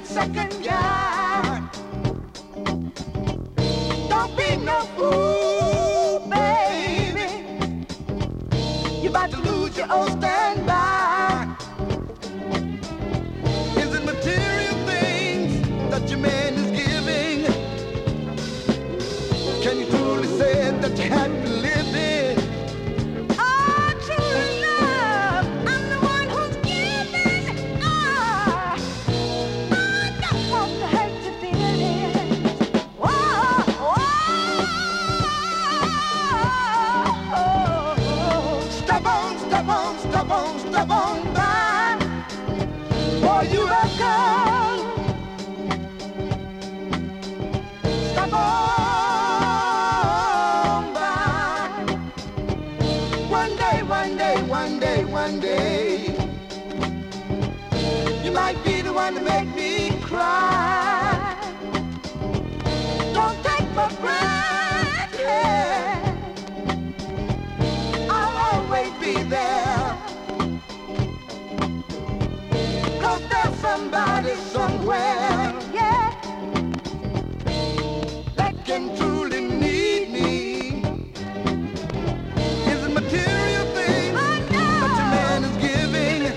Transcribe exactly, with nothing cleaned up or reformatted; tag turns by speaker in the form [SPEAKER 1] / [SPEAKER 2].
[SPEAKER 1] second yard. Don't be no fool, baby. You're about to lose your old standby. Is it material things that your man is giving? Can you truly say that you're happy living? Oh, true love, I'm the one who's giving. Ah, I don't want to hurt your feelings. Whoa, whoa. Step on, step on, step on, step on by. Boy, you a girl. Step on. One day, one day, one day, you might be the one to make me cry. Don't take for granted, I'll always be there. 'Cause there's somebody somewhere, yeah, that can truly